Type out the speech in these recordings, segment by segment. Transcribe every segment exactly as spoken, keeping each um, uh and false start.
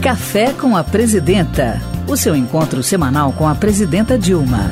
Café com a Presidenta, o seu encontro semanal com a Presidenta Dilma.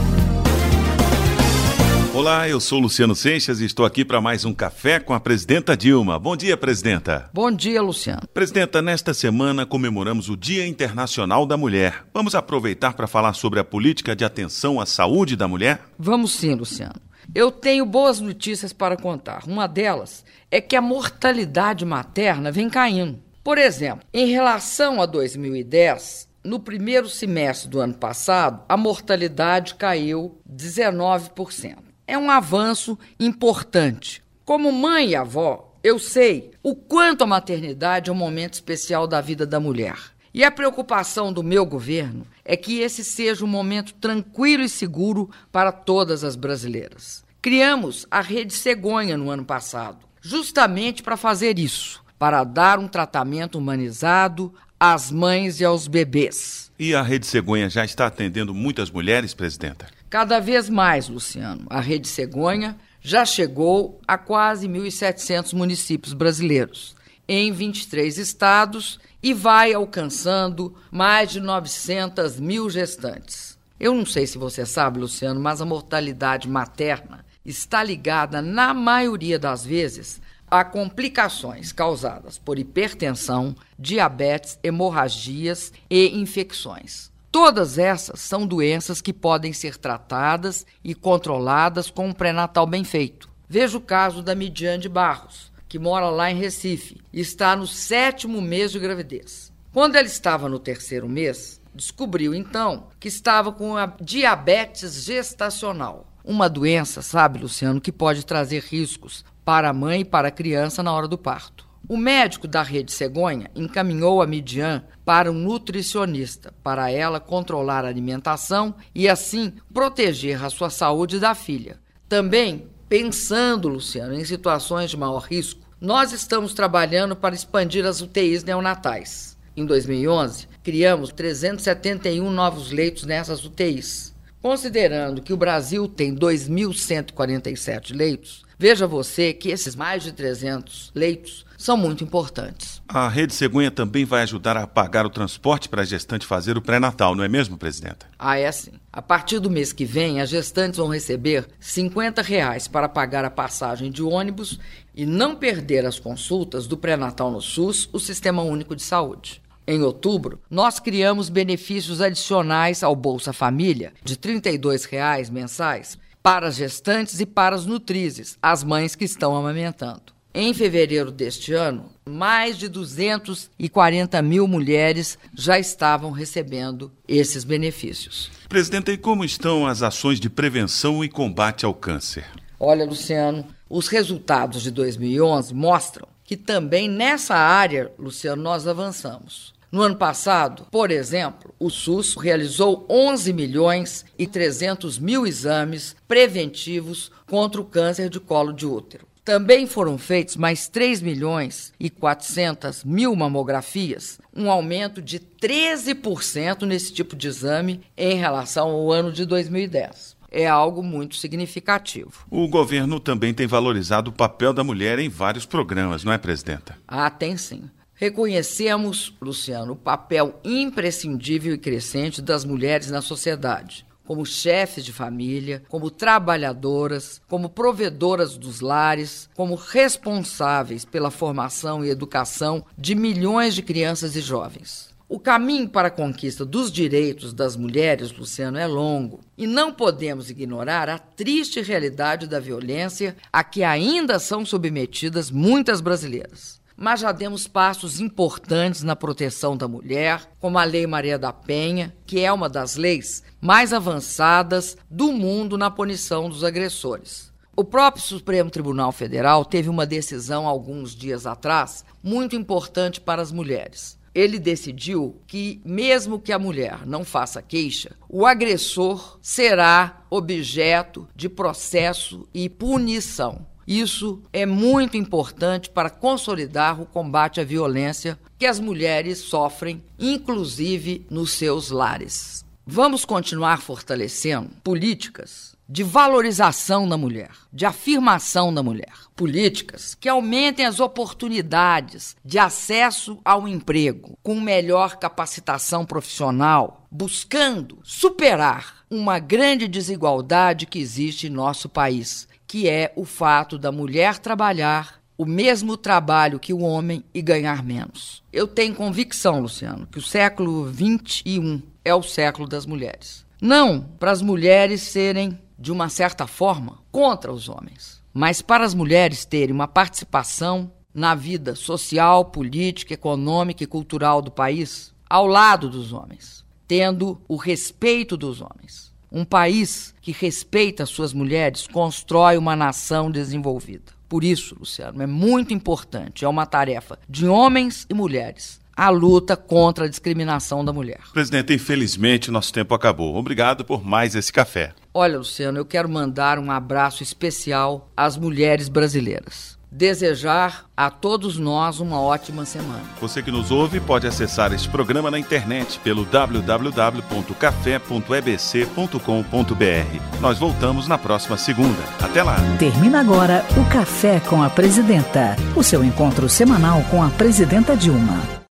Olá, eu sou Luciano Seixas e estou aqui para mais um Café com a Presidenta Dilma. Bom dia, Presidenta. Bom dia, Luciano. Presidenta, nesta semana comemoramos o Dia Internacional da Mulher. Vamos aproveitar para falar sobre a política de atenção à saúde da mulher? Vamos sim, Luciano. Eu tenho boas notícias para contar. Uma delas é que a mortalidade materna vem caindo. Por exemplo, em relação a dois mil e dez, no primeiro semestre do ano passado, a mortalidade caiu dezenove por cento. É um avanço importante. Como mãe e avó, eu sei o quanto a maternidade é um momento especial da vida da mulher. E a preocupação do meu governo é que esse seja um momento tranquilo e seguro para todas as brasileiras. Criamos a Rede Cegonha no ano passado, justamente para fazer isso, para dar um tratamento humanizado às mães e aos bebês. E a Rede Cegonha já está atendendo muitas mulheres, Presidenta? Cada vez mais, Luciano. A Rede Cegonha já chegou a quase mil e setecentos municípios brasileiros, em vinte e três estados, e vai alcançando mais de novecentas mil gestantes. Eu não sei se você sabe, Luciano, mas a mortalidade materna está ligada, na maioria das vezes, a complicações causadas por hipertensão, diabetes, hemorragias e infecções. Todas essas são doenças que podem ser tratadas e controladas com um pré-natal bem feito. Veja o caso da Midiane Barros, que mora lá em Recife e está no sétimo mês de gravidez. Quando ela estava no terceiro mês, descobriu então que estava com a diabetes gestacional. Uma doença, sabe, Luciano, que pode trazer riscos para a mãe e para a criança na hora do parto. O médico da Rede Cegonha encaminhou a Midian para um nutricionista, para ela controlar a alimentação e, assim, proteger a sua saúde da filha. Também, pensando, Luciano, em situações de maior risco, nós estamos trabalhando para expandir as U T Is neonatais. Em dois mil e onze, criamos trezentos e setenta e um novos leitos nessas U T Is. Considerando que o Brasil tem dois mil cento e quarenta e sete leitos, veja você que esses mais de trezentos leitos são muito importantes. A Rede Cegonha também vai ajudar a pagar o transporte para a gestante fazer o pré-natal, não é mesmo, Presidenta? Ah, é sim. A partir do mês que vem, as gestantes vão receber cinquenta reais para pagar a passagem de ônibus e não perder as consultas do pré-natal no SUS, o Sistema Único de Saúde. Em outubro, nós criamos benefícios adicionais ao Bolsa Família de trinta e dois reais mensais para as gestantes e para as nutrizes, as mães que estão amamentando. Em fevereiro deste ano, mais de duzentas e quarenta mil mulheres já estavam recebendo esses benefícios. Presidenta, e como estão as ações de prevenção e combate ao câncer? Olha, Luciano, os resultados de dois mil e onze mostram que também nessa área, Luciano, nós avançamos. No ano passado, por exemplo, o SUS realizou onze milhões e trezentos mil exames preventivos contra o câncer de colo de útero. Também foram feitos mais três milhões e quatrocentas mil mamografias, um aumento de treze por cento nesse tipo de exame em relação ao ano de dois mil e dez. É algo muito significativo. O governo também tem valorizado o papel da mulher em vários programas, não é, Presidenta? Ah, tem sim. Reconhecemos, Luciano, o papel imprescindível e crescente das mulheres na sociedade, como chefes de família, como trabalhadoras, como provedoras dos lares, como responsáveis pela formação e educação de milhões de crianças e jovens. O caminho para a conquista dos direitos das mulheres, Luciano, é longo e não podemos ignorar a triste realidade da violência a que ainda são submetidas muitas brasileiras. Mas já demos passos importantes na proteção da mulher, como a Lei Maria da Penha, que é uma das leis mais avançadas do mundo na punição dos agressores. O próprio Supremo Tribunal Federal teve uma decisão alguns dias atrás muito importante para as mulheres. Ele decidiu que, mesmo que a mulher não faça queixa, o agressor será objeto de processo e punição. Isso é muito importante para consolidar o combate à violência que as mulheres sofrem, inclusive nos seus lares. Vamos continuar fortalecendo políticas de valorização da mulher, de afirmação da mulher. Políticas que aumentem as oportunidades de acesso ao emprego, com melhor capacitação profissional, buscando superar uma grande desigualdade que existe em nosso país, que é o fato da mulher trabalhar o mesmo trabalho que o homem e ganhar menos. Eu tenho convicção, Luciano, que o século vinte e um é o século das mulheres. Não para as mulheres serem, de uma certa forma, contra os homens, mas para as mulheres terem uma participação na vida social, política, econômica e cultural do país ao lado dos homens, tendo o respeito dos homens. Um país que respeita as suas mulheres constrói uma nação desenvolvida. Por isso, Luciano, é muito importante, é uma tarefa de homens e mulheres, a luta contra a discriminação da mulher. Presidente, infelizmente nosso tempo acabou. Obrigado por mais esse café. Olha, Luciano, eu quero mandar um abraço especial às mulheres brasileiras. Desejar a todos nós uma ótima semana. Você que nos ouve pode acessar este programa na internet pelo w w w ponto café ponto e b c ponto com ponto b r. Nós voltamos na próxima segunda. Até lá. Termina agora o Café com a Presidenta, o seu encontro semanal com a Presidenta Dilma.